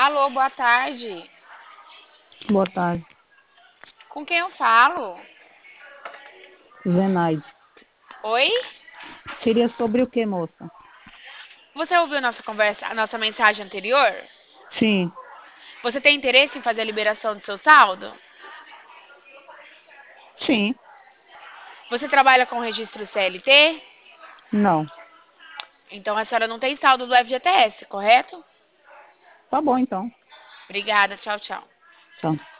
Alô, boa tarde. Boa tarde, Com quem eu falo? Zenaide. Oi? Seria sobre o que, moça? Você ouviu nossa conversa, a nossa mensagem anterior? Sim, Você tem interesse em fazer a liberação do seu saldo? sim, Você trabalha com registro CLT? não. Então a senhora não tem saldo do FGTS, correto? Tá bom então. Obrigada, tchau, tchau. Tchau.